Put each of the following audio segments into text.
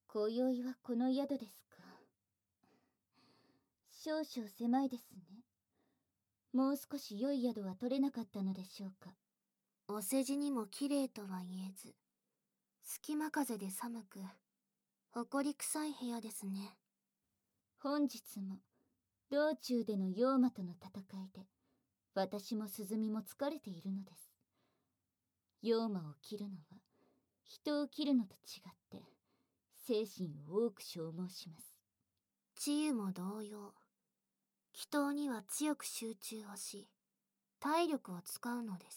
今宵はこの宿ですか。少々狭いですね。もう少し良い宿は取れなかったのでしょうか。 お世辞にも綺麗とは言えず、隙間風で寒く、埃臭い部屋ですね。 本日も道中での妖魔との戦いで私も鈴見も疲れているのです。妖魔を切るのは人を切るのと違って精神を多く消耗します。 治癒も同様、祈祷には強く集中をし、体力を使うのです。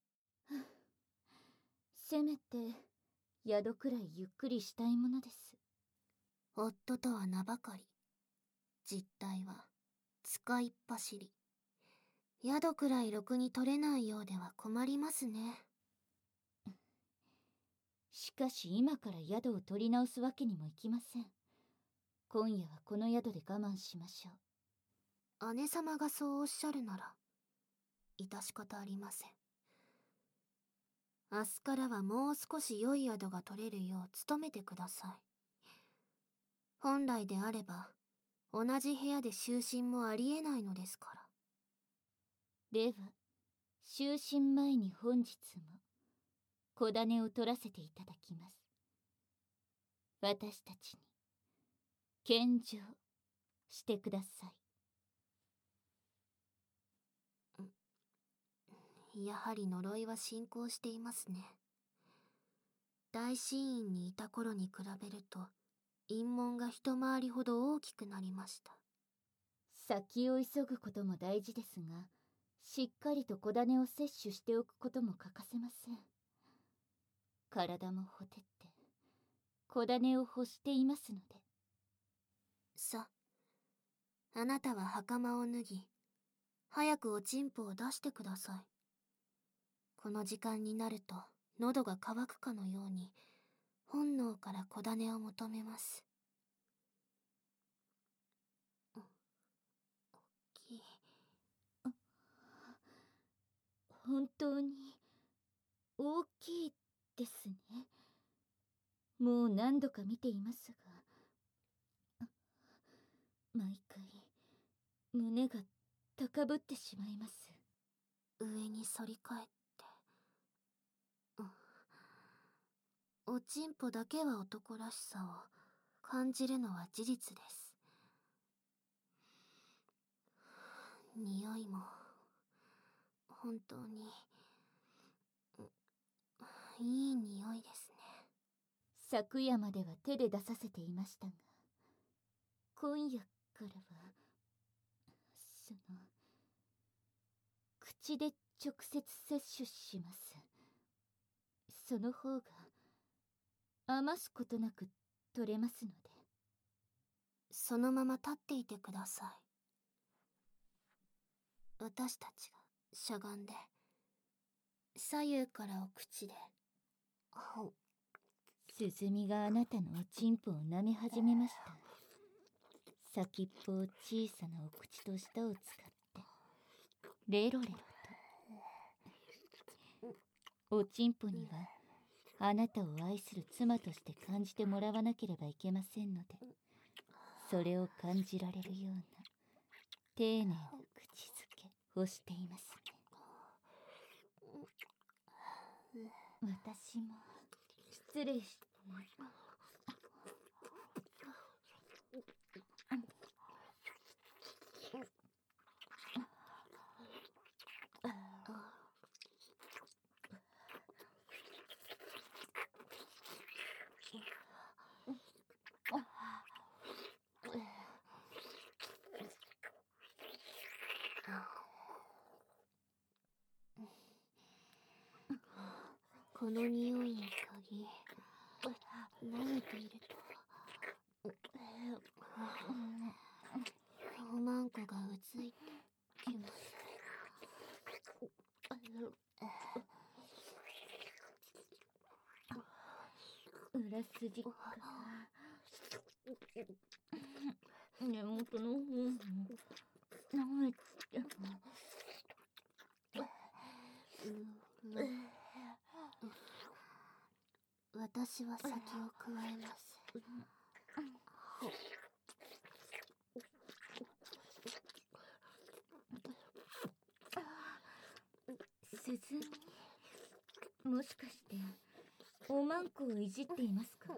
せめて宿くらいゆっくりしたいものです。 夫とは名ばかり、実態は使いっ走り。宿くらいろくに取れないようでは困りますね。 しかし今から宿を取り直すわけにもいきません。今夜はこの宿で我慢しましょう。 姉様がそうおっしゃるなら、致し方ありません。明日からはもう少し良い宿が取れるよう努めてください。本来であれば、同じ部屋で就寝もありえないのですから。 では、就寝前に本日も小種を取らせていただきます。私たちに献上してください。やはり呪いは進行していますね。大神院にいた頃に比べると、陰門が一回りほど大きくなりました。 先を急ぐことも大事ですが、しっかりと小種を摂取しておくことも欠かせません。体もほてって小種を欲していますので。 さ、あなたは袴を脱ぎ、早くおちんぽを出してください。この時間になると喉が渇くかのように本能から小種を求めます。大きい。 本当に大きいですね。もう何度か見ていますが、毎回胸が高ぶってしまいます。 上に反り返って、おちんぽだけは男らしさを感じるのは事実です。匂いも本当にいい匂いですね。 昨夜までは手で出させていましたが、今夜からは口で直接摂取します。その方が余すことなく取れますので。 そのまま立っていてください。私たちがしゃがんで、左右からお口で。 鈴見があなたのおちんぽを舐め始めました。先っぽを小さなお口と舌を使ってレロレロと。おちんぽにはあなたを愛する妻として感じてもらわなければいけませんので、それを感じられるような丁寧な口づけをしていますね。私も失礼して。 この匂いに鍵、舐めていると、おまんこがうずいてきます。 裏筋から根元の方も舐めても。 私は先を加えます。 鈴み、もしかしておまんこをいじっていますか？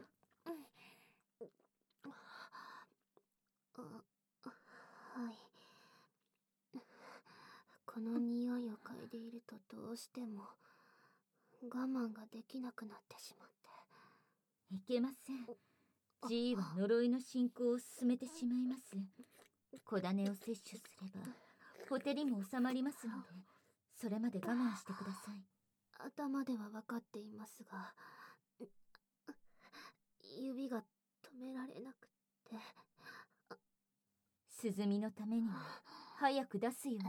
はい。この匂いを嗅いでいるとどうしても我慢ができなくなってしまって。 いけません。G は呪いの進行を進めてしまいます。小種を摂取すればほてりも収まりますので、それまで我慢してください。 頭では分かっていますが、指が止められなくて。 鈴見のためにも早く出すように。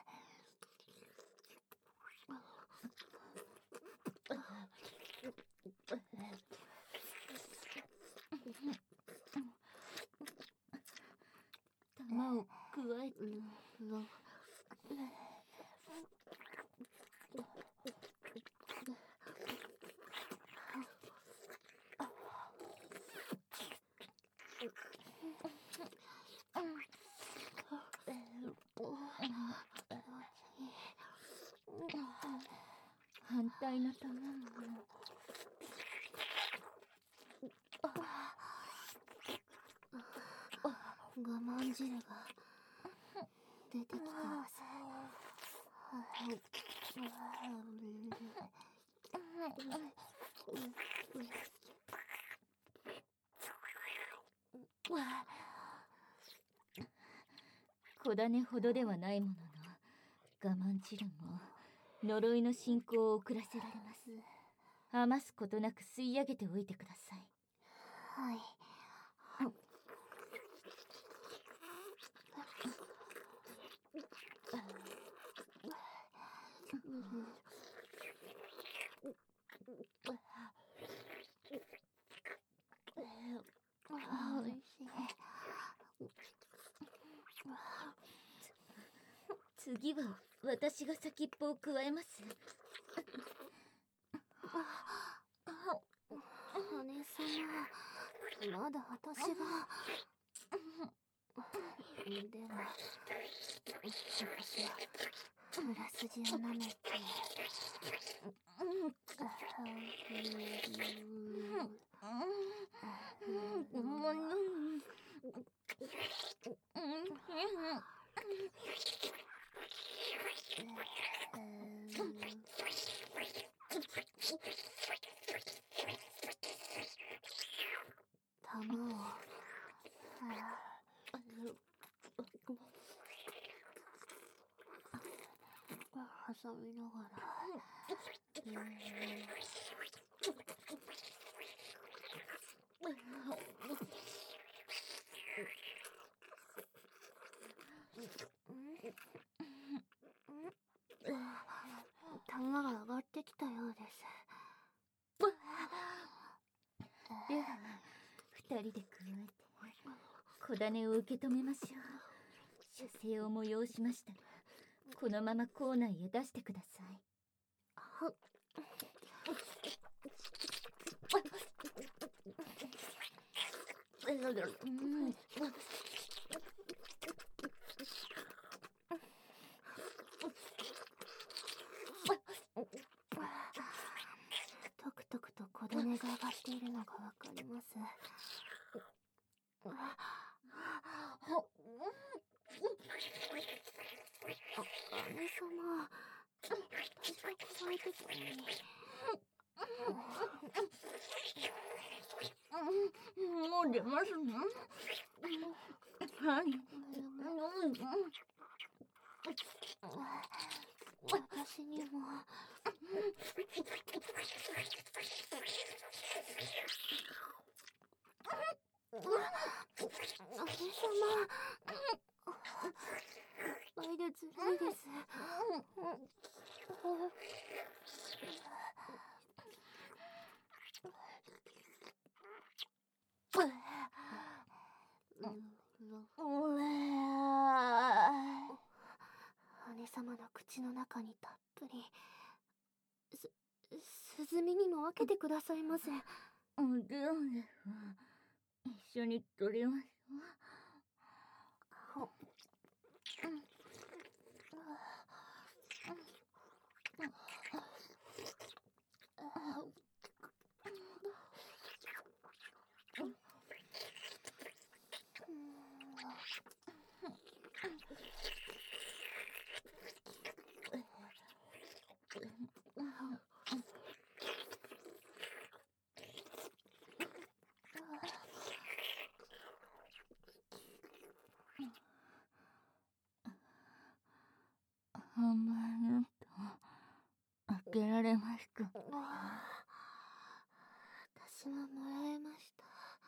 玉を加えて。反対の玉も。 我慢汁が出てきてます。 小種ほどではないものの、我慢汁も呪いの進行を遅らせられます。余すことなく吸い上げておいてください。 はい。おいしい。 次は私が先っぽを加えます。 姉様、まだ私が。では、私は裏筋を舐めて。玉を挟みながら。玉が上がってきたようです。 では二人で加えて小種を受け止めましょう。射精を催しましたら、このまま校内へ出してください。 トクトクと小種が上がっているのがわかります。姉様、私が加えてたのに。 もう出ますね。はい。 私にも。姉様、失敗でずるいです。姉様の口の中にたっぷり。鈴見にも分けてくださいませ。 一緒に撮りましょう。ハンバーグと開けられますか？ 私ももらえました。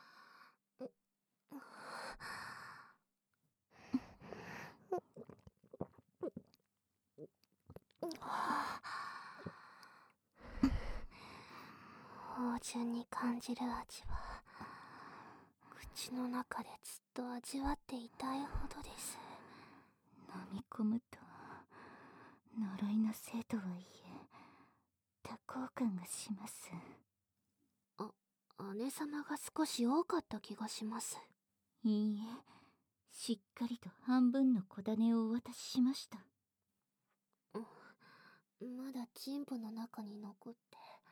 芳醇に感じる味は口の中でずっと味わっていたいほどです。 飲み込むと呪いのせいとはいえ多幸感がします。 姉様が少し多かった気がします。 いいえ、しっかりと半分の小種をお渡ししました。 まだチンポの中に残って。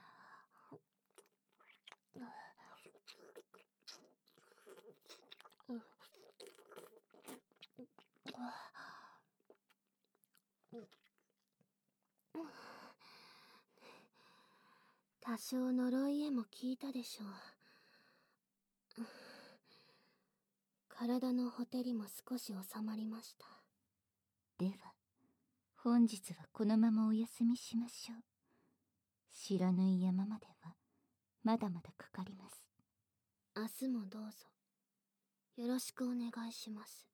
多少呪いへも効いたでしょう。体のほてりも少し収まりました。 では、本日はこのままお休みしましょう。知らぬい山まではまだまだかかります。 明日もどうぞよろしくお願いします。